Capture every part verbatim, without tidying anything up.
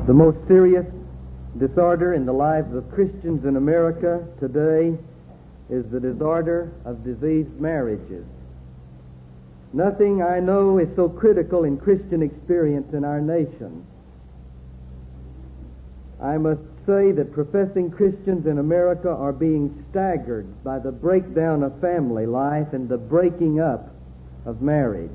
The most serious disorder in the lives of Christians in America today is the disorder of diseased marriages. Nothing, I know, is so critical in Christian experience in our nation. I must say that professing Christians in America are being staggered by the breakdown of family life and the breaking up of marriage.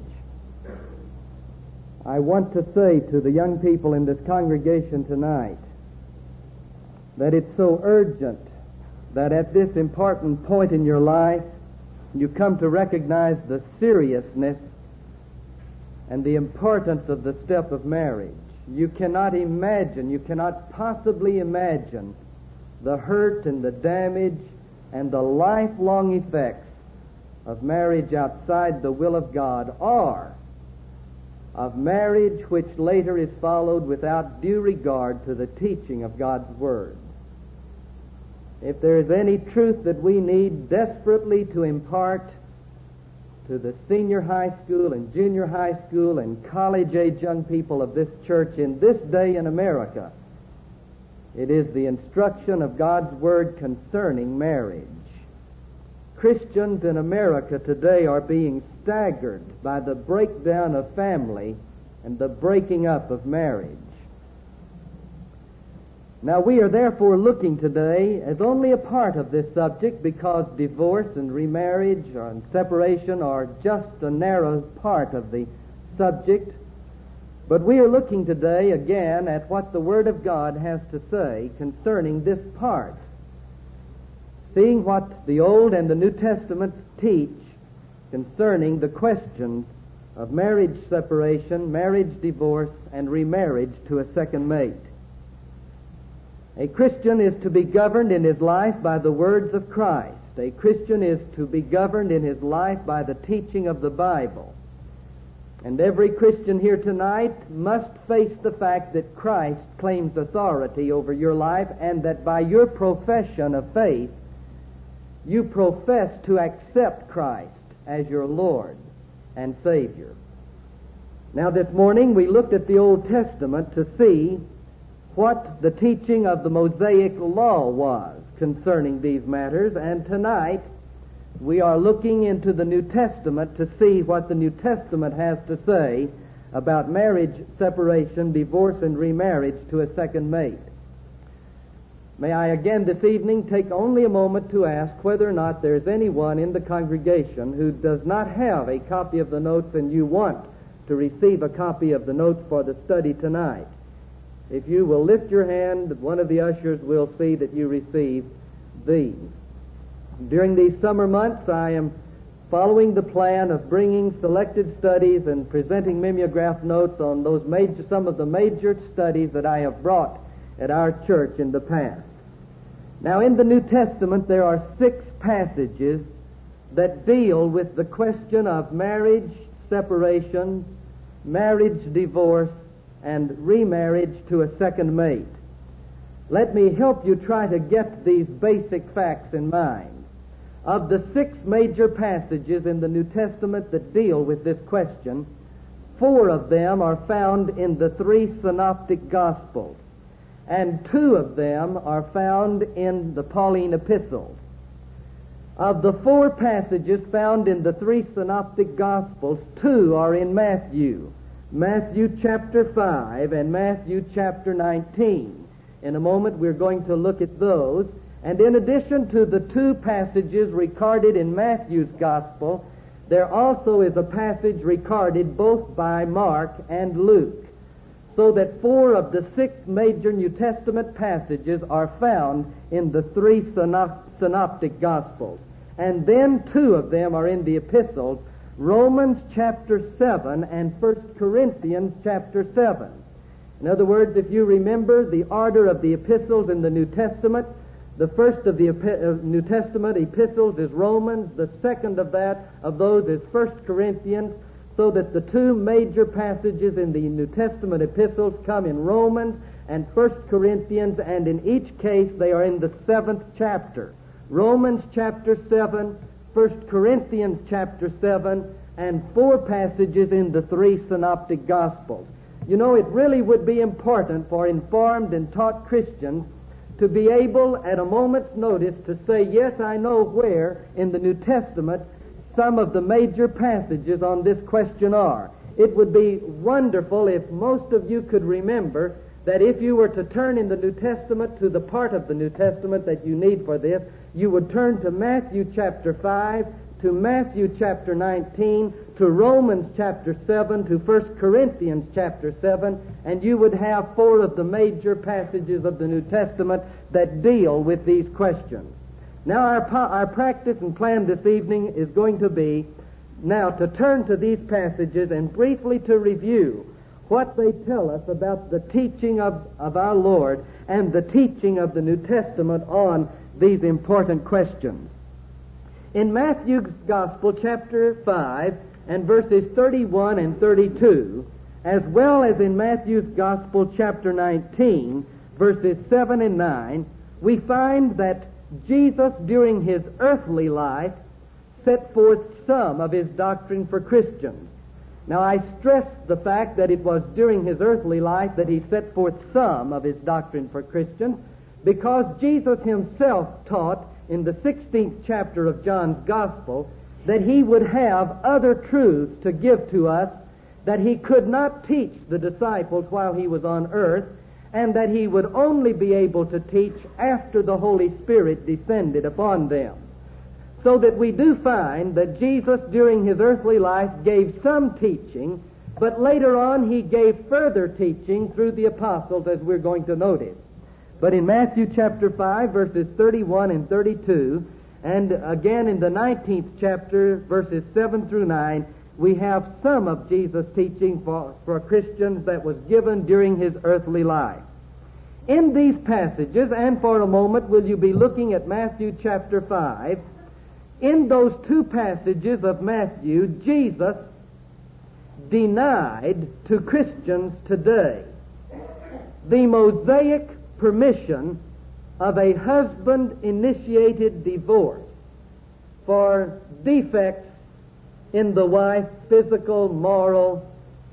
I want to say to the young people in this congregation tonight that it's so urgent that at this important point in your life you come to recognize the seriousness and the importance of the step of marriage. You cannot imagine, you cannot possibly imagine the hurt and the damage and the lifelong effects of marriage outside the will of God, or of marriage which later is followed without due regard to the teaching of God's Word. If there is any truth that we need desperately to impart to the senior high school and junior high school and college-age young people of this church in this day in America, it is the instruction of God's Word concerning marriage. Christians in America today are being staggered by the breakdown of family and the breaking up of marriage. Now, we are therefore looking today as only a part of this subject, because divorce and remarriage and separation are just a narrow part of the subject. But we are looking today again at what the Word of God has to say concerning this part, seeing what the Old and the New Testaments teach concerning the questions of marriage separation, marriage divorce, and remarriage to a second mate. A Christian is to be governed in his life by the words of Christ. A Christian is to be governed in his life by the teaching of the Bible. And every Christian here tonight must face the fact that Christ claims authority over your life, and that by your profession of faith, you profess to accept Christ as your Lord and Savior. Now, this morning we looked at the Old Testament to see what the teaching of the Mosaic Law was concerning these matters, and tonight we are looking into the New Testament to see what the New Testament has to say about marriage separation, divorce, and remarriage to a second mate. May I again this evening take only a moment to ask whether or not there is anyone in the congregation who does not have a copy of the notes and you want to receive a copy of the notes for the study tonight. If you will lift your hand, one of the ushers will see that you receive these. During these summer months, I am following the plan of bringing selected studies and presenting mimeograph notes on those major, some of the major studies that I have brought at our church in the past. Now, in the New Testament, there are six passages that deal with the question of marriage separation, marriage divorce, and remarriage to a second mate. Let me help you try to get these basic facts in mind. Of the six major passages in the New Testament that deal with this question, four of them are found in the three synoptic Gospels, and two of them are found in the Pauline epistles. Of the four passages found in the three synoptic Gospels, two are in Matthew. Matthew chapter five and Matthew chapter nineteen. In a moment we're going to look at those. And in addition to the two passages recorded in Matthew's Gospel, there also is a passage recorded both by Mark and Luke, so that four of the six major New Testament passages are found in the three synoptic Gospels. And then two of them are in the epistles, Romans chapter seven and First Corinthians chapter seven. In other words, if you remember the order of the epistles in the New Testament, the first of the Epi- New Testament epistles is Romans, the second of that of those is First Corinthians, so that the two major passages in the New Testament epistles come in Romans and First Corinthians, and in each case they are in the seventh chapter. Romans chapter seven, First Corinthians chapter seven, and four passages in the three synoptic Gospels. You know, it really would be important for informed and taught Christians to be able at a moment's notice to say, yes, I know where in the New Testament some of the major passages on this question are. It would be wonderful if most of you could remember that if you were to turn in the New Testament to the part of the New Testament that you need for this, you would turn to Matthew chapter five, to Matthew chapter nineteen, to Romans chapter seven, to First Corinthians chapter seven, and you would have four of the major passages of the New Testament that deal with these questions. Now our, our practice and plan this evening is going to be now to turn to these passages and briefly to review what they tell us about the teaching of, of our Lord and the teaching of the New Testament on these important questions. In Matthew's Gospel, chapter five, and verses thirty-one and thirty-two, as well as in Matthew's Gospel, chapter nineteen, verses seven and nine, we find that Jesus, during his earthly life, set forth some of his doctrine for Christians. Now, I stress the fact that it was during his earthly life that he set forth some of his doctrine for Christians, because Jesus himself taught in the sixteenth chapter of John's Gospel that he would have other truths to give to us that he could not teach the disciples while he was on earth, and that he would only be able to teach after the Holy Spirit descended upon them. So that we do find that Jesus during his earthly life gave some teaching, but later on he gave further teaching through the apostles, as we're going to notice. But in Matthew chapter five, verses thirty-one and thirty-two, and again in the nineteenth chapter, verses seven through nine, we have some of Jesus' teaching for, for Christians that was given during his earthly life. In these passages, and for a moment will you be looking at Matthew chapter five, in those two passages of Matthew, Jesus denied to Christians today the Mosaic permission of a husband-initiated divorce for defects in the wife, physical, moral,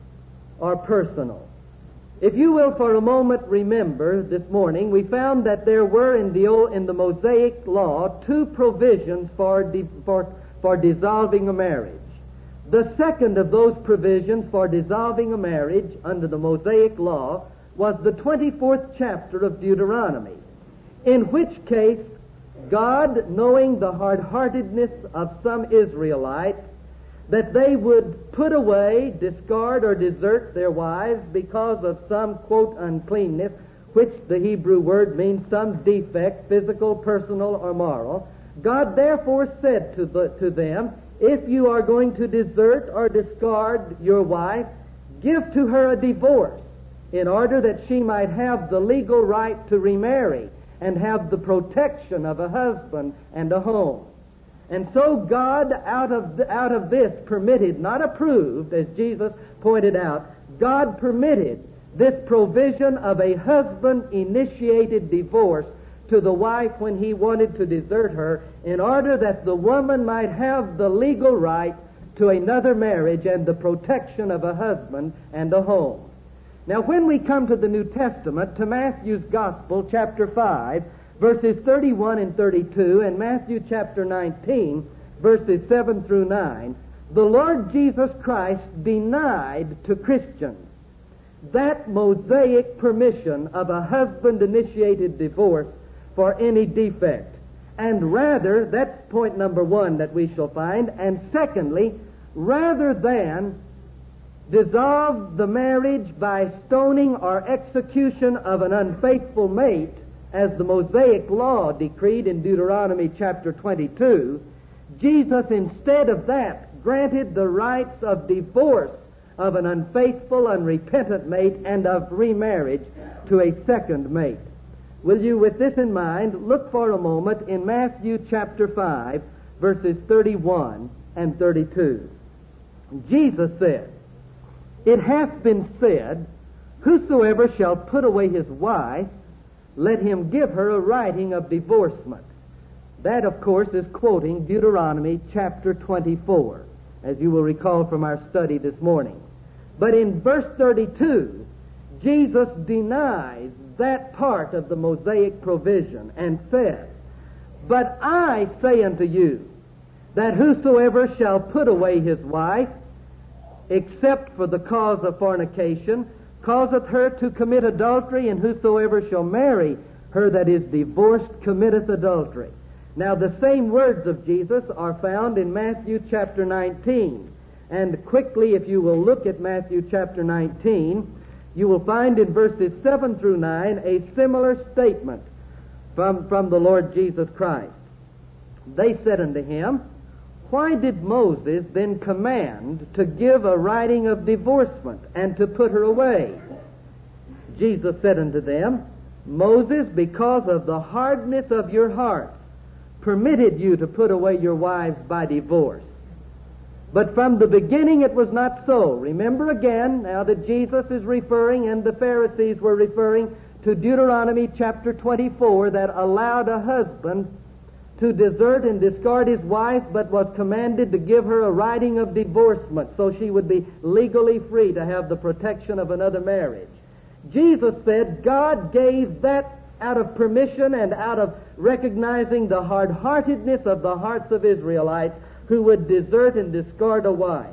or personal. If you will for a moment remember this morning, we found that there were in the old, in the Mosaic law two provisions for, di, for, for dissolving a marriage. The second of those provisions for dissolving a marriage under the Mosaic law was the twenty-fourth chapter of Deuteronomy, in which case God, knowing the hard-heartedness of some Israelites, that they would put away, discard, or desert their wives because of some, quote, uncleanness, which the Hebrew word means some defect, physical, personal, or moral. God therefore said to, the, to them, if you are going to desert or discard your wife, give to her a divorce in order that she might have the legal right to remarry and have the protection of a husband and a home. And so God, out of, out of this, permitted, not approved, as Jesus pointed out, God permitted this provision of a husband-initiated divorce to the wife when he wanted to desert her, in order that the woman might have the legal right to another marriage and the protection of a husband and a home. Now, when we come to the New Testament, to Matthew's Gospel, chapter five, verses thirty-one and thirty-two, and Matthew chapter nineteen, verses seven through nine, the Lord Jesus Christ denied to Christians that Mosaic permission of a husband-initiated divorce for any defect. And rather, that's point number one that we shall find, and secondly, rather than dissolve the marriage by stoning or execution of an unfaithful mate, as the Mosaic law decreed in Deuteronomy chapter twenty-two, Jesus, instead of that, granted the rights of divorce of an unfaithful, unrepentant mate and of remarriage to a second mate. Will you, with this in mind, look for a moment in Matthew chapter five, verses thirty-one and thirty-two. Jesus said, "It hath been said, whosoever shall put away his wife, let him give her a writing of divorcement." That, of course, is quoting Deuteronomy chapter twenty-four, as you will recall from our study this morning. But in verse thirty-two, Jesus denies that part of the Mosaic provision and says, "But I say unto you, that whosoever shall put away his wife, except for the cause of fornication, causeth her to commit adultery, and whosoever shall marry her that is divorced committeth adultery." Now the same words of Jesus are found in Matthew chapter nineteen. And quickly, if you will look at Matthew chapter nineteen, you will find in verses seven through nine a similar statement from, from the Lord Jesus Christ. They said unto him, "Why did Moses then command to give a writing of divorcement and to put her away?" Jesus said unto them, "Moses, because of the hardness of your hearts, permitted you to put away your wives by divorce. But from the beginning it was not so." Remember again, now that Jesus is referring and the Pharisees were referring to Deuteronomy chapter twenty-four, that allowed a husband to desert and discard his wife, but was commanded to give her a writing of divorcement so she would be legally free to have the protection of another marriage. Jesus said God gave that out of permission and out of recognizing the hard-heartedness of the hearts of Israelites who would desert and discard a wife.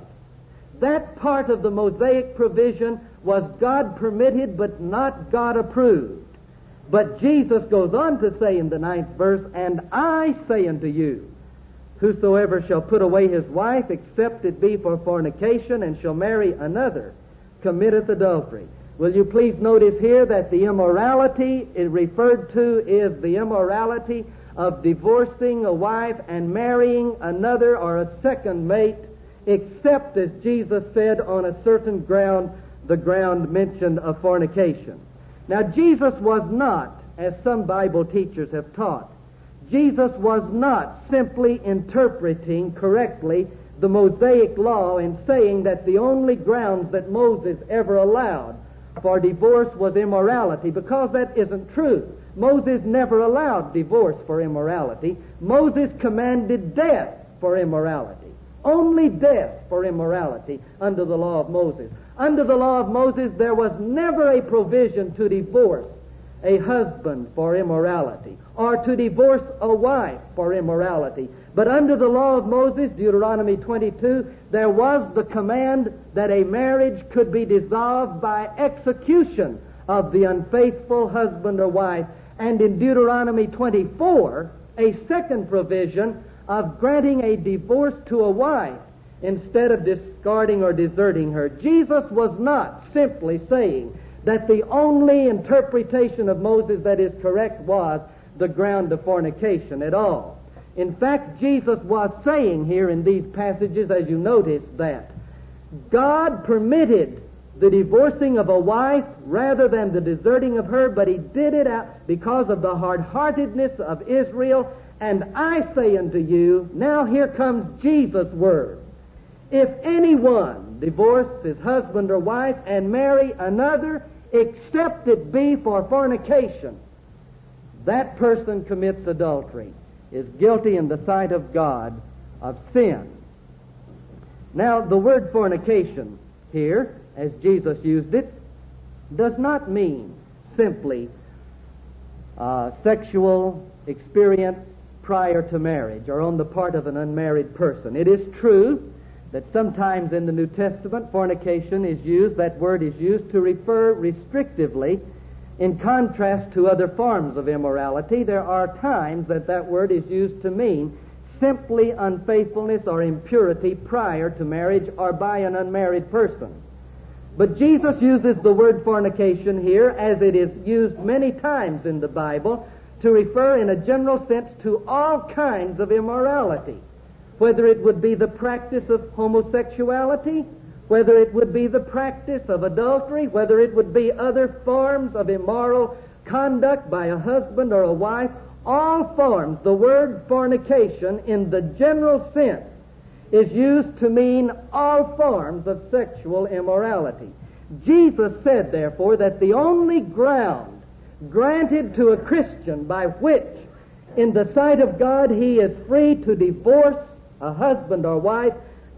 That part of the Mosaic provision was God permitted but not God approved. But Jesus goes on to say in the ninth verse, "And I say unto you, whosoever shall put away his wife, except it be for fornication, and shall marry another, committeth adultery." Will you please notice here that the immorality it referred to is the immorality of divorcing a wife and marrying another or a second mate, except, as Jesus said, on a certain ground, the ground mentioned of fornication. Now, Jesus was not, as some Bible teachers have taught, Jesus was not simply interpreting correctly the Mosaic law and saying that the only grounds that Moses ever allowed for divorce was immorality, because that isn't true. Moses never allowed divorce for immorality. Moses commanded death for immorality. Only death for immorality under the law of Moses. Under the law of Moses, there was never a provision to divorce a husband for immorality or to divorce a wife for immorality. But under the law of Moses, Deuteronomy twenty-two, there was the command that a marriage could be dissolved by execution of the unfaithful husband or wife. And in Deuteronomy twenty-four, a second provision of granting a divorce to a wife instead of discarding or deserting her. Jesus was not simply saying that the only interpretation of Moses that is correct was the ground of fornication at all. In fact, Jesus was saying here in these passages, as you notice, that God permitted the divorcing of a wife rather than the deserting of her, but he did it out because of the hard-heartedness of Israel. And I say unto you, now here comes Jesus' word. If anyone divorce his husband or wife and marry another, except it be for fornication, that person commits adultery, is guilty in the sight of God of sin. Now, the word fornication here, as Jesus used it, does not mean simply uh, sexual experience prior to marriage or on the part of an unmarried person. It is true that sometimes in the New Testament fornication is used, that word is used to refer restrictively in contrast to other forms of immorality. There are times that that word is used to mean simply unfaithfulness or impurity prior to marriage or by an unmarried person. But Jesus uses the word fornication here, as it is used many times in the Bible, to refer in a general sense to all kinds of immorality, whether it would be the practice of homosexuality, whether it would be the practice of adultery, whether it would be other forms of immoral conduct by a husband or a wife, all forms. The word fornication in the general sense is used to mean all forms of sexual immorality. Jesus said, therefore, that the only ground granted to a Christian by which, in the sight of God, he is free to divorce a husband or wife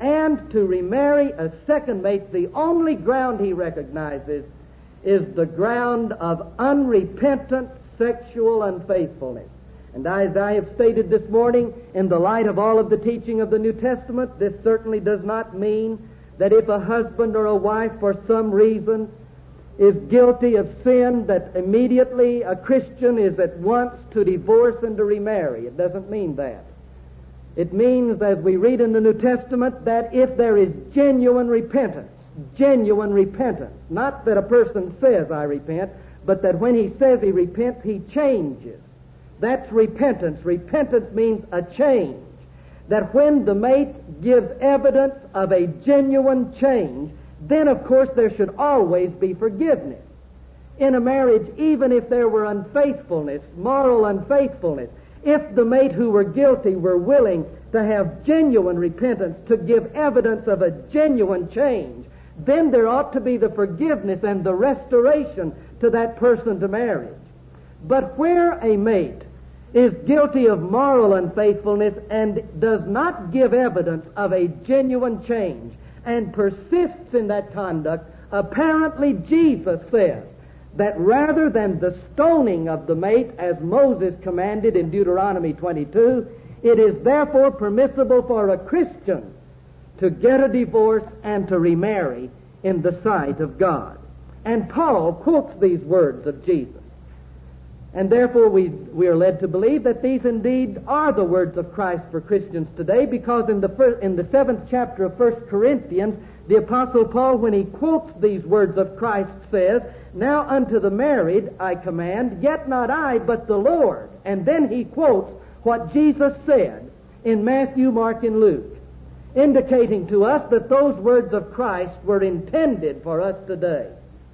and to remarry a second mate, the only ground he recognizes is the ground of unrepentant sexual unfaithfulness. And as I have stated this morning, in the light of all of the teaching of the New Testament, this certainly does not mean that if a husband or a wife for some reason is guilty of sin, that immediately a Christian is at once to divorce and to remarry. It doesn't mean that. It means, as we read in the New Testament, that if there is genuine repentance, genuine repentance, not that a person says, I repent, but that when he says he repents, he changes. That's repentance. Repentance means a change. That when the mate gives evidence of a genuine change, then of course there should always be forgiveness. In a marriage, even if there were unfaithfulness, moral unfaithfulness, if the mate who were guilty were willing to have genuine repentance, to give evidence of a genuine change, then there ought to be the forgiveness and the restoration to that person to marriage. But where a mate is guilty of moral unfaithfulness and does not give evidence of a genuine change and persists in that conduct, apparently Jesus says that rather than the stoning of the mate as Moses commanded in Deuteronomy twenty-two, it is therefore permissible for a Christian to get a divorce and to remarry in the sight of God. And Paul quotes these words of Jesus. And therefore we, we are led to believe that these indeed are the words of Christ for Christians today, because in the first, in the seventh chapter of First Corinthians, the Apostle Paul, when he quotes these words of Christ, says, "Now unto the married I command, yet not I, but the Lord." And then he quotes what Jesus said in Matthew, Mark, and Luke, indicating to us that those words of Christ were intended for us today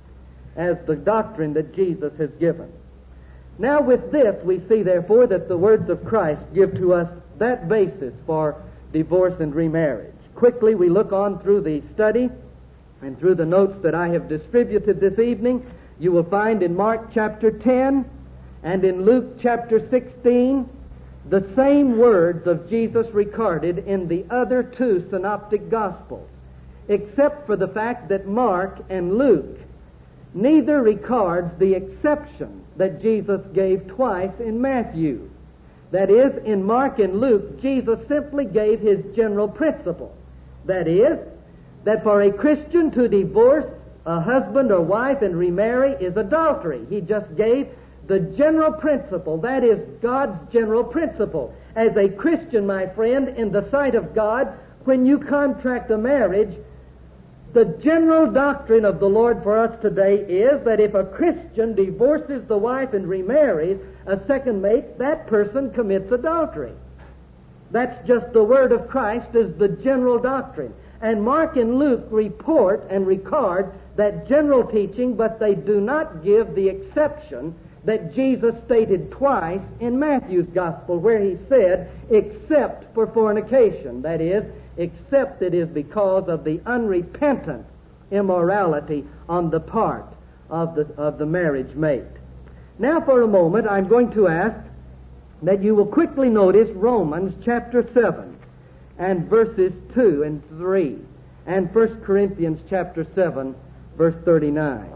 as the doctrine that Jesus has given. Now with this, we see therefore that the words of Christ give to us that basis for divorce and remarriage. Quickly we look on through the study and through the notes that I have distributed this evening. You will find in Mark chapter ten and in Luke chapter sixteen the same words of Jesus recorded in the other two synoptic gospels, except for the fact that Mark and Luke neither records the exception that Jesus gave twice in Matthew. That is, in Mark and Luke, Jesus simply gave his general principle. That is, that for a Christian to divorce a husband or wife and remarry is adultery. He just gave the general principle. That is God's general principle. As a Christian, my friend, in the sight of God, when you contract a marriage, the general doctrine of the Lord for us today is that if a Christian divorces the wife and remarries a second mate, that person commits adultery. That's just the word of Christ as the general doctrine. And Mark and Luke report and record that general teaching, but they do not give the exception that Jesus stated twice in Matthew's gospel, where he said, except for fornication. That is, except it is because of the unrepentant immorality on the part of the, of the marriage mate. Now for a moment I'm going to ask that you will quickly notice Romans chapter seven and verses two and three, and First Corinthians chapter seven verse thirty-nine.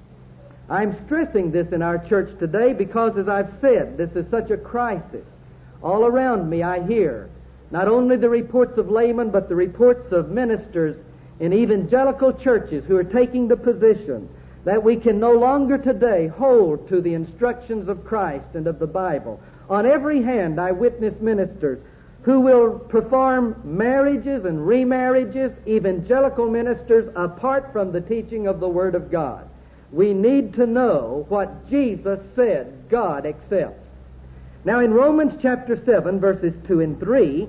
I'm stressing this in our church today because, as I've said, this is such a crisis. All around me I hear not only the reports of laymen, but the reports of ministers in evangelical churches who are taking the position that we can no longer today hold to the instructions of Christ and of the Bible. On every hand, I witness ministers who will perform marriages and remarriages, evangelical ministers, apart from the teaching of the Word of God. We need to know what Jesus said God accepts. Now in Romans chapter seven, verses two and three,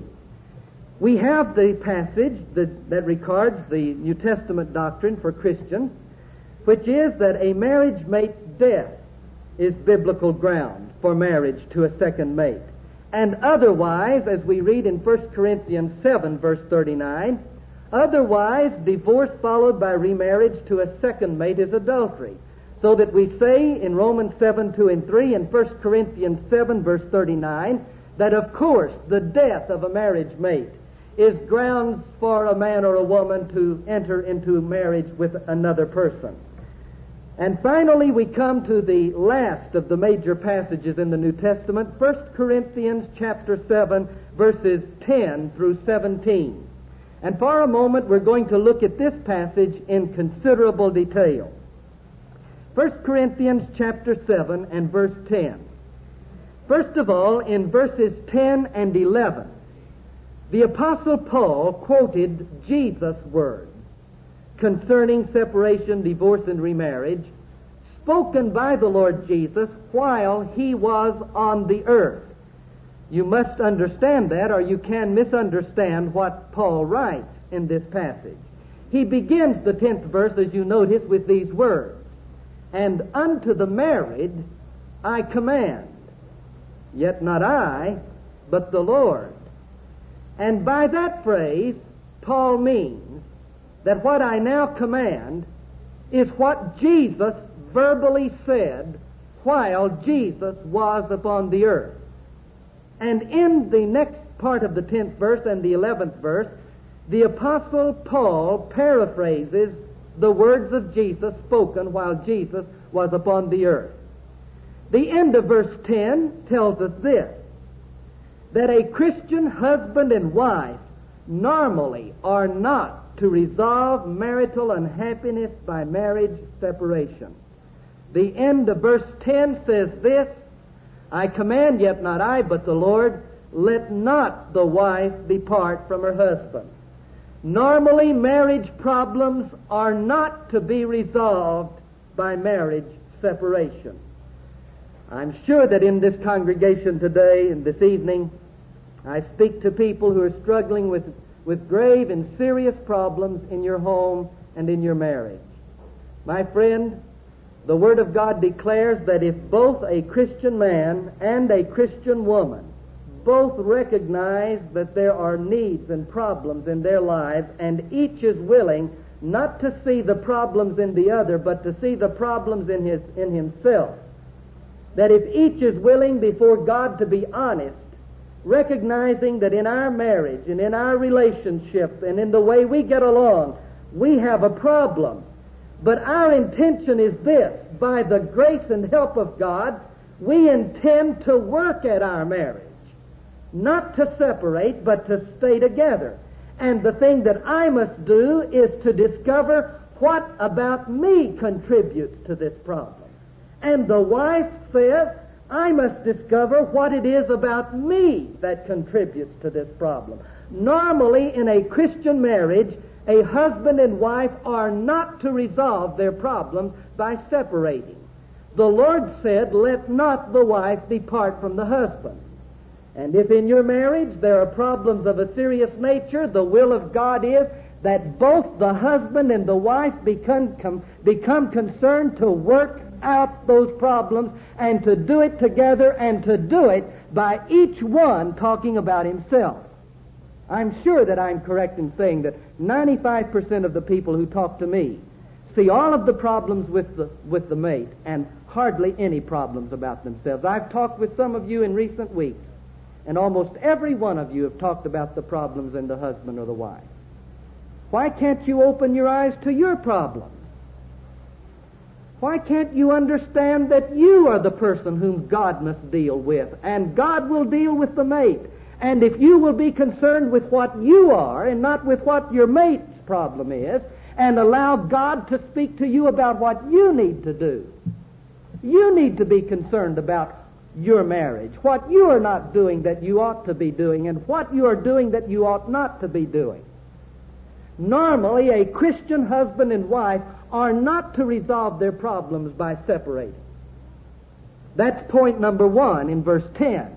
we have the passage that, that records the New Testament doctrine for Christians, which is that a marriage mate's death is biblical ground for marriage to a second mate. And otherwise, as we read in First Corinthians seven, verse thirty-nine, otherwise divorce followed by remarriage to a second mate is adultery. So that we say in Romans seven, two and three, and First Corinthians seven, verse thirty-nine, that of course the death of a marriage mate is grounds for a man or a woman to enter into marriage with another person. And finally, we come to the last of the major passages in the New Testament, First Corinthians chapter seven, verses ten through seventeen. And for a moment, we're going to look at this passage in considerable detail. First Corinthians chapter seven and verse ten. First of all, in verses ten and eleven, the Apostle Paul quoted Jesus' words concerning separation, divorce, and remarriage, spoken by the Lord Jesus while he was on the earth. You must understand that, or you can misunderstand what Paul writes in this passage. He begins the tenth verse, as you notice, with these words, "And unto the married I command, yet not I, but the Lord." And by that phrase, Paul means that what I now command is what Jesus verbally said while Jesus was upon the earth. And in the next part of the tenth verse and the eleventh verse, the Apostle Paul paraphrases the words of Jesus spoken while Jesus was upon the earth. The end of verse ten tells us this, that a Christian husband and wife normally are not to resolve marital unhappiness by marriage separation. The end of verse ten says this, "I command, yet not I, but the Lord, let not the wife depart from her husband." Normally, marriage problems are not to be resolved by marriage separation. I'm sure that in this congregation today and this evening, I speak to people who are struggling with, with grave and serious problems in your home and in your marriage. My friend, the Word of God declares that if both a Christian man and a Christian woman both recognize that there are needs and problems in their lives, and each is willing not to see the problems in the other, but to see the problems in his in himself, that if each is willing before God to be honest, recognizing that in our marriage and in our relationships and in the way we get along, we have a problem. But our intention is this: by the grace and help of God, we intend to work at our marriage. Not to separate, but to stay together. And the thing that I must do is to discover what about me contributes to this problem. And the wife says, I must discover what it is about me that contributes to this problem. Normally, in a Christian marriage, a husband and wife are not to resolve their problems by separating. The Lord said, let not the wife depart from the husband. And if in your marriage there are problems of a serious nature, the will of God is that both the husband and the wife become, com, become concerned to work out those problems and to do it together, and to do it by each one talking about himself. I'm sure that I'm correct in saying that ninety-five percent of the people who talk to me see all of the problems with the, with the mate and hardly any problems about themselves. I've talked with some of you in recent weeks, and almost every one of you have talked about the problems in the husband or the wife. Why can't you open your eyes to your problems? Why can't you understand that you are the person whom God must deal with, and God will deal with the mate? And if you will be concerned with what you are and not with what your mate's problem is, and allow God to speak to you about what you need to do, you need to be concerned about your marriage, what you are not doing that you ought to be doing, and what you are doing that you ought not to be doing. Normally, a Christian husband and wife are not to resolve their problems by separating. That's point number one in verse ten.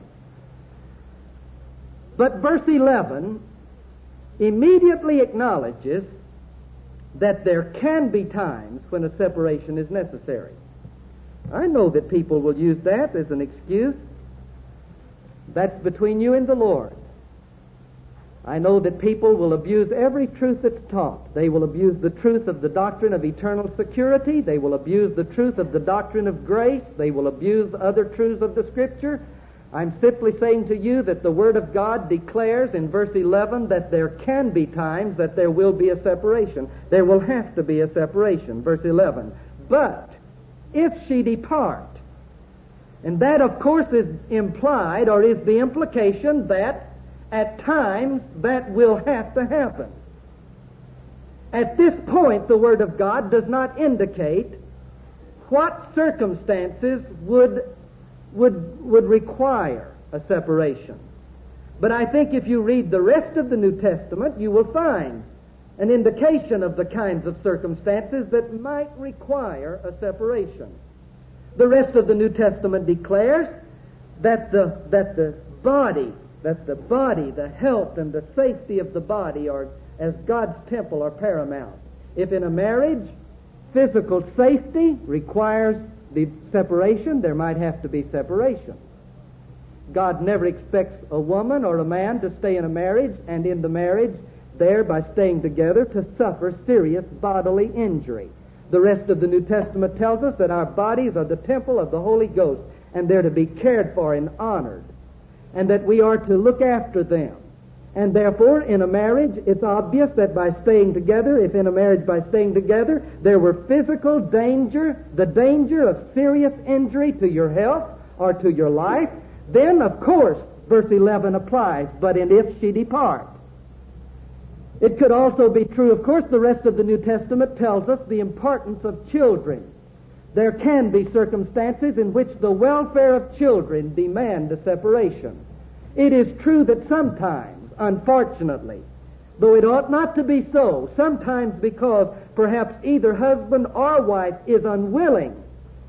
But verse eleven immediately acknowledges that there can be times when a separation is necessary. I know that people will use that as an excuse. That's between you and the Lord. I know that people will abuse every truth that's taught. They will abuse the truth of the doctrine of eternal security. They will abuse the truth of the doctrine of grace. They will abuse other truths of the Scripture. I'm simply saying to you that the Word of God declares in verse eleven that there can be times that there will be a separation. There will have to be a separation, verse eleven. But if she depart, and that of course is implied, or is the implication, that at times that will have to happen. At this point, the Word of God does not indicate what circumstances would would would require a separation. But I think if you read the rest of the New Testament, you will find an indication of the kinds of circumstances that might require a separation. The rest of the New Testament declares that the that the body, that the body, the health and the safety of the body are, as God's temple, are paramount. If in a marriage, physical safety requires the separation, there might have to be separation. God never expects a woman or a man to stay in a marriage and in the marriage, there by staying together, to suffer serious bodily injury. The rest of the New Testament tells us that our bodies are the temple of the Holy Ghost, and they're to be cared for and honored, and that we are to look after them. And therefore, in a marriage, it's obvious that by staying together, if in a marriage by staying together, there were physical danger, the danger of serious injury to your health or to your life, then, of course, verse eleven applies, but in if she depart. It could also be true, of course, the rest of the New Testament tells us the importance of children. There can be circumstances in which the welfare of children demand a separation. It is true that sometimes, unfortunately, though it ought not to be so, sometimes because perhaps either husband or wife is unwilling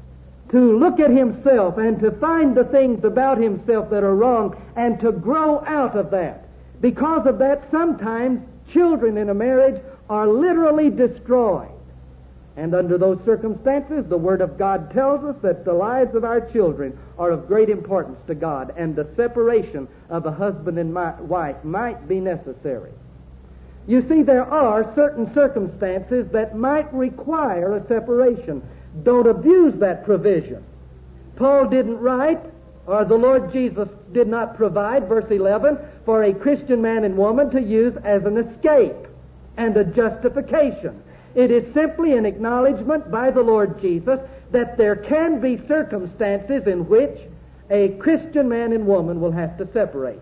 to look at himself and to find the things about himself that are wrong and to grow out of that. Because of that, sometimes children in a marriage are literally destroyed. And under those circumstances, the Word of God tells us that the lives of our children are of great importance to God, and the separation of a husband and wife might be necessary. You see, there are certain circumstances that might require a separation. Don't abuse that provision. Paul didn't write, or the Lord Jesus did not provide, verse eleven, for a Christian man and woman to use as an escape and a justification. It is simply an acknowledgement by the Lord Jesus that there can be circumstances in which a Christian man and woman will have to separate.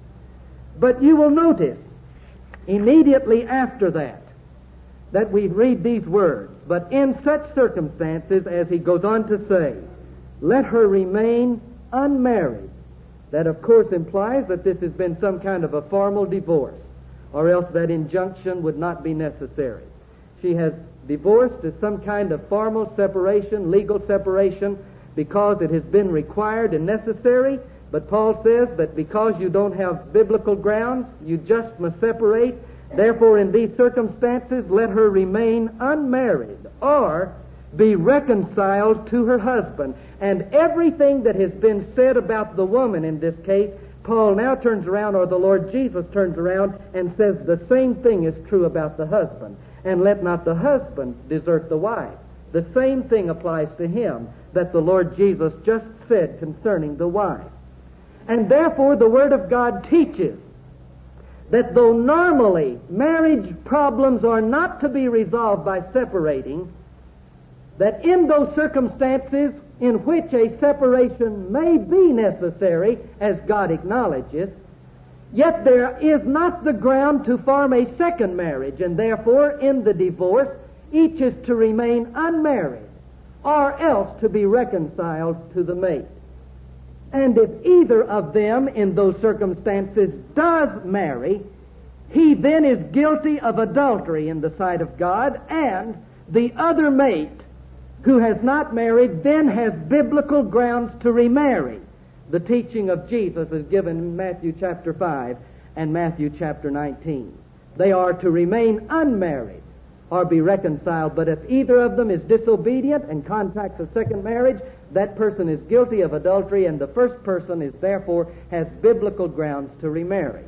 But you will notice immediately after that that we read these words, but in such circumstances, as he goes on to say, let her remain unmarried. That, of course, implies that this has been some kind of a formal divorce, or else that injunction would not be necessary. She has divorced as some kind of formal separation, legal separation, because it has been required and necessary. But Paul says that because you don't have biblical grounds, you just must separate. Therefore, in these circumstances, let her remain unmarried or be reconciled to her husband. And everything that has been said about the woman in this case, Paul now turns around, or the Lord Jesus turns around and says the same thing is true about the husband. And let not the husband desert the wife. The same thing applies to him that the Lord Jesus just said concerning the wife. And therefore the Word of God teaches that though normally marriage problems are not to be resolved by separating, that in those circumstances in which a separation may be necessary, as God acknowledges, yet there is not the ground to form a second marriage, and therefore in the divorce each is to remain unmarried or else to be reconciled to the mate. And if either of them in those circumstances does marry, he then is guilty of adultery in the sight of God, and the other mate who has not married then has biblical grounds to remarry. The teaching of Jesus is given in Matthew chapter five and Matthew chapter nineteen. They are to remain unmarried or be reconciled, but if either of them is disobedient and contracts a second marriage, that person is guilty of adultery, and the first person is therefore has biblical grounds to remarry.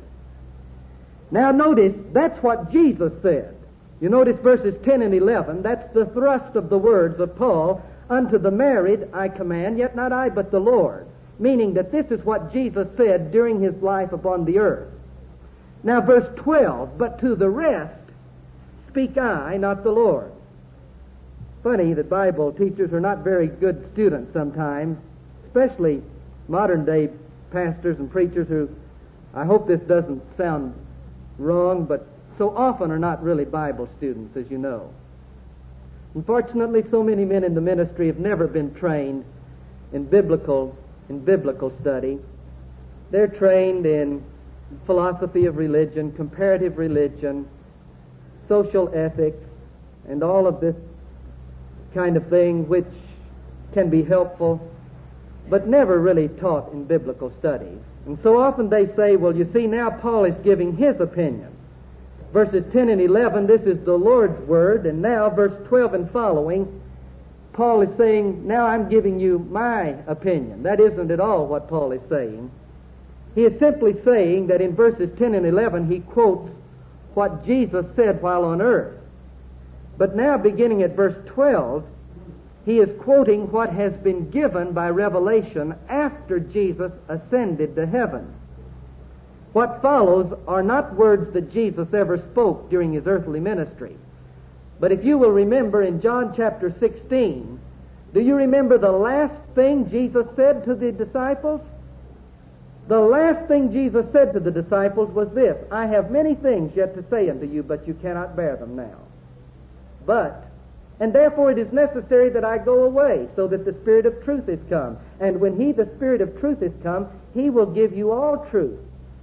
Now notice, that's what Jesus said. You notice verses ten and eleven, that's the thrust of the words of Paul. Unto the married I command, yet not I, but the Lord. meaning that this is what Jesus said during his life upon the earth. Now, verse twelve, but to the rest speak I, not the Lord. Funny that Bible teachers are not very good students sometimes, especially modern-day pastors and preachers who, I hope this doesn't sound wrong, but so often are not really Bible students, as you know. Unfortunately, so many men in the ministry have never been trained in biblical in biblical study. They're trained in philosophy of religion, comparative religion, social ethics, and all of this kind of thing which can be helpful, but never really taught in biblical studies. And so often they say, well, you see, now Paul is giving his opinion. Verses ten and eleven, this is the Lord's word, and now verse twelve and following, Paul is saying, now I'm giving you my opinion. That isn't at all what Paul is saying. He is simply saying that in verses ten and eleven he quotes what Jesus said while on earth. But now beginning at verse twelve, he is quoting what has been given by revelation after Jesus ascended to heaven. What follows are not words that Jesus ever spoke during his earthly ministry. But if you will remember in John chapter sixteen, do you remember the last thing Jesus said to the disciples? The last thing Jesus said to the disciples was this, I have many things yet to say unto you, but you cannot bear them now. But, and therefore it is necessary that I go away, so that the Spirit of truth is come. And when he, the Spirit of truth, is come, he will give you all truth.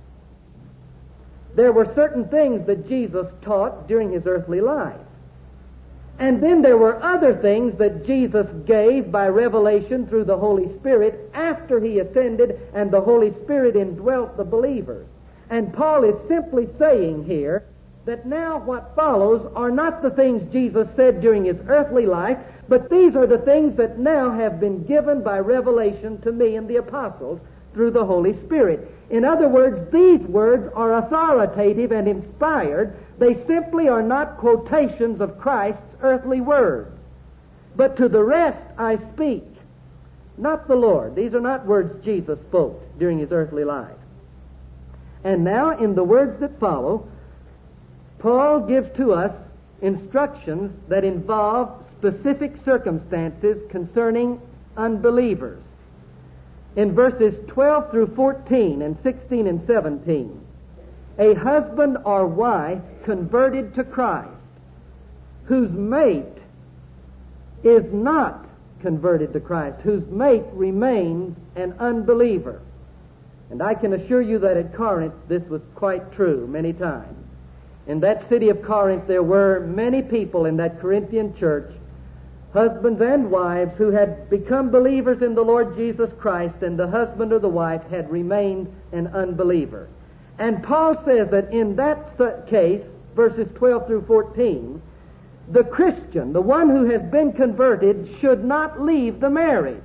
There were certain things that Jesus taught during his earthly life. And then there were other things that Jesus gave by revelation through the Holy Spirit after he ascended and the Holy Spirit indwelt the believers. And Paul is simply saying here that now what follows are not the things Jesus said during his earthly life, but these are the things that now have been given by revelation to me and the apostles through the Holy Spirit. In other words, these words are authoritative and inspired. They simply are not quotations of Christ's earthly words. But to the rest I speak, not the Lord. These are not words Jesus spoke during his earthly life. And now in the words that follow, Paul gives to us instructions that involve specific circumstances concerning unbelievers. In verses twelve through fourteen and sixteen and seventeen, a husband or wife converted to Christ, whose mate is not converted to Christ, whose mate remains an unbeliever. And I can assure you that at Corinth this was quite true many times. In that city of Corinth there were many people in that Corinthian church, husbands and wives, who had become believers in the Lord Jesus Christ, and the husband or the wife had remained an unbeliever. And Paul says that in that case, verses twelve through fourteen, the Christian, the one who has been converted, should not leave the marriage.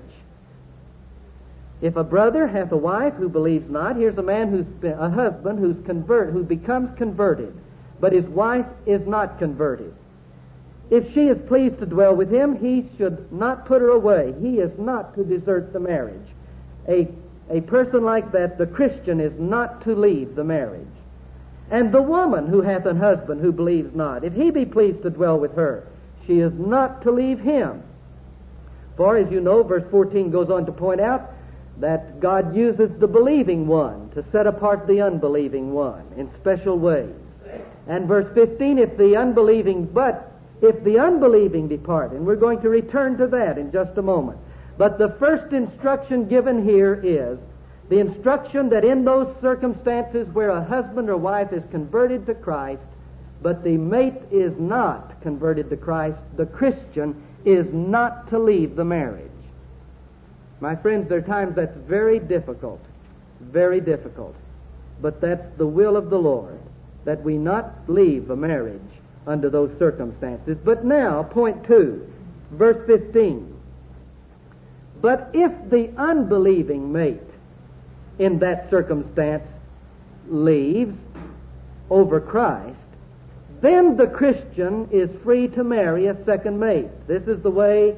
If a brother hath a wife who believes not, here's a man who's been, a husband who's convert, who becomes converted, but his wife is not converted. If she is pleased to dwell with him, he should not put her away. He is not to desert the marriage. A, a person like that, the Christian, is not to leave the marriage. And the woman who hath an husband who believes not, if he be pleased to dwell with her, she is not to leave him. For, as you know, verse fourteen goes on to point out that God uses the believing one to set apart the unbelieving one in special ways. And verse fifteen, if the unbelieving, but if the unbelieving depart, and we're going to return to that in just a moment. But the first instruction given here is the instruction that in those circumstances where a husband or wife is converted to Christ, but the mate is not converted to Christ, the Christian is not to leave the marriage. My friends, there are times that's very difficult, very difficult. But that's the will of the Lord, that we not leave a marriage under those circumstances. But now, point two, verse fifteen. But if the unbelieving mate in that circumstance leaves over Christ, then the Christian is free to marry a second mate. This is the way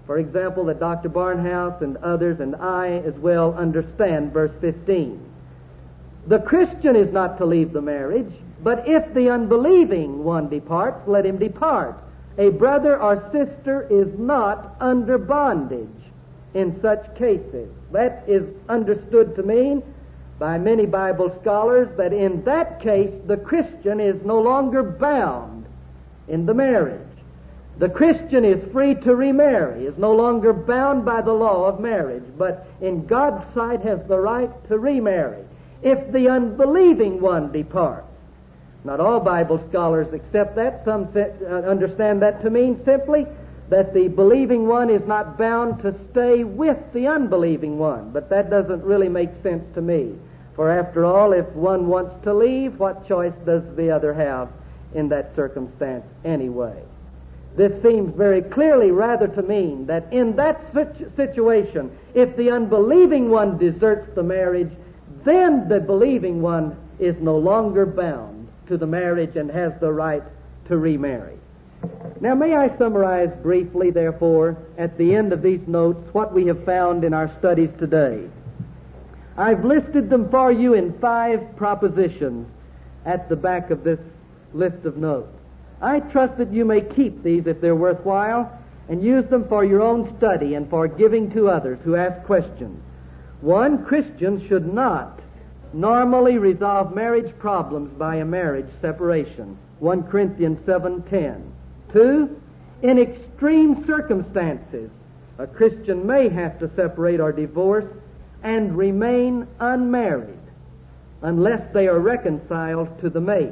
For example, that Doctor Barnhouse and others and I as well understand verse fifteen. The Christian is not to leave the marriage, but if the unbelieving one departs, let him depart. A brother or sister is not under bondage in such cases. That is understood to mean by many Bible scholars that in that case the Christian is no longer bound in the marriage. The Christian is free to remarry, is no longer bound by the law of marriage, but in God's sight has the right to remarry. If the unbelieving one departs. Not all Bible scholars accept that. Some understand that to mean simply that the believing one is not bound to stay with the unbelieving one. But that doesn't really make sense to me. For after all, if one wants to leave, what choice does the other have in that circumstance anyway? This seems very clearly rather to mean that in that situ- situation, if the unbelieving one deserts the marriage, then the believing one is no longer bound to the marriage and has the right to remarry. Now, may I summarize briefly, therefore, at the end of these notes, what we have found in our studies today. I've listed them for you in five propositions at the back of this list of notes. I trust that you may keep these if they're worthwhile and use them for your own study and for giving to others who ask questions. One, Christians should not normally resolve marriage problems by a marriage separation. First Corinthians seven ten. Two, in extreme circumstances, a Christian may have to separate or divorce and remain unmarried unless they are reconciled to the mate.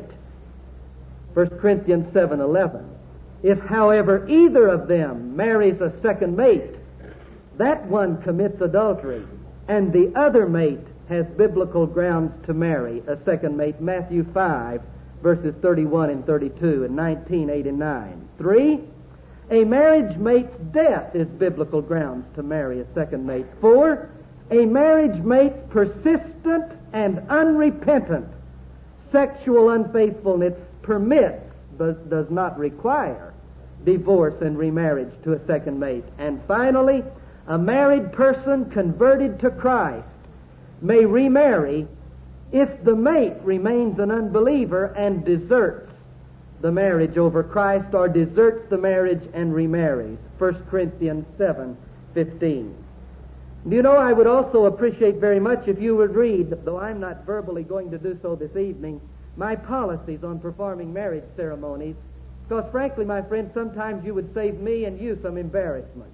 First Corinthians seven eleven. If, however, either of them marries a second mate, that one commits adultery, and the other mate has biblical grounds to marry a second mate. Matthew five, verses thirty-one and thirty-two, and nineteen, eight, and nine. Three, a marriage mate's death is biblical grounds to marry a second mate. Four, a marriage mate's persistent and unrepentant sexual unfaithfulness permits, but does not require, divorce and remarriage to a second mate. And finally, a married person converted to Christ may remarry if the mate remains an unbeliever and deserts the marriage over Christ, or deserts the marriage and remarries. First Corinthians seven fifteen. Do you know, I would also appreciate very much if you would read, though I'm not verbally going to do so this evening, my policies on performing marriage ceremonies, because frankly, my friend, sometimes you would save me and you some embarrassment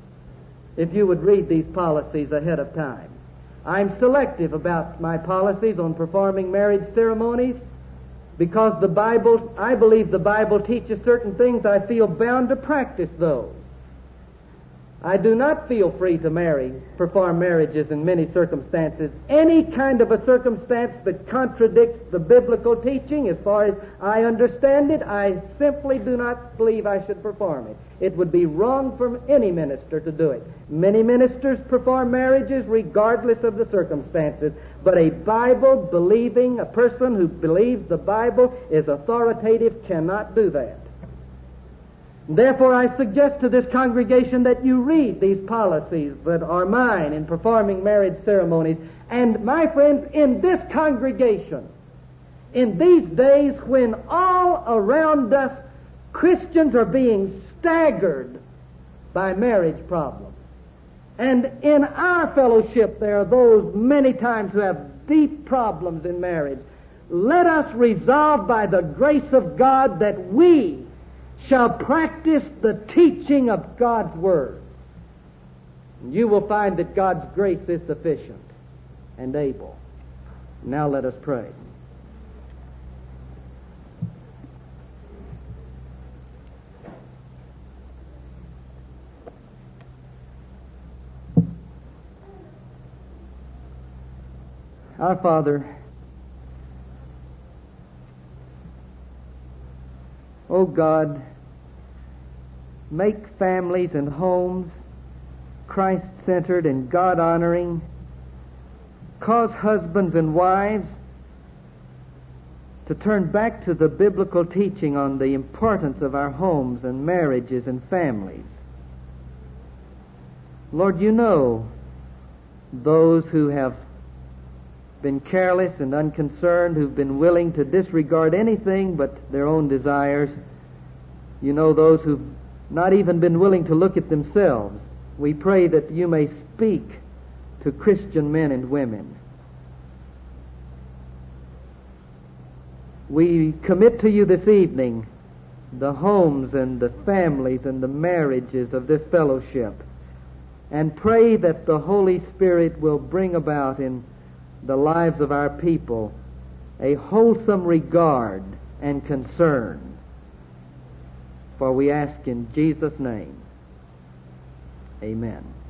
if you would read these policies ahead of time. I'm selective about my policies on performing marriage ceremonies because the Bible, I believe the Bible teaches certain things. I feel bound to practice those. I do not feel free to marry, perform marriages in many circumstances. Any kind of a circumstance that contradicts the biblical teaching, as far as I understand it, I simply do not believe I should perform it. It would be wrong for any minister to do it. Many ministers perform marriages regardless of the circumstances, but a Bible-believing, a person who believes the Bible is authoritative, cannot do that. Therefore, I suggest to this congregation that you read these policies that are mine in performing marriage ceremonies. And, my friends, in this congregation, in these days when all around us Christians are being staggered by marriage problems, and in our fellowship there are those many times who have deep problems in marriage, let us resolve by the grace of God that we shall practice the teaching of God's Word. And you will find that God's grace is sufficient and able. Now let us pray. Our Father, O God, make families and homes Christ-centered and God-honoring. Cause husbands and wives to turn back to the biblical teaching on the importance of our homes and marriages and families. Lord, you know those who have been careless and unconcerned, who've been willing to disregard anything but their own desires. You know those who've not even been willing to look at themselves. We pray that you may speak to Christian men and women. We commit to you this evening the homes and the families and the marriages of this fellowship, and pray that the Holy Spirit will bring about in the lives of our people a wholesome regard and concern. For we ask in Jesus' name, amen.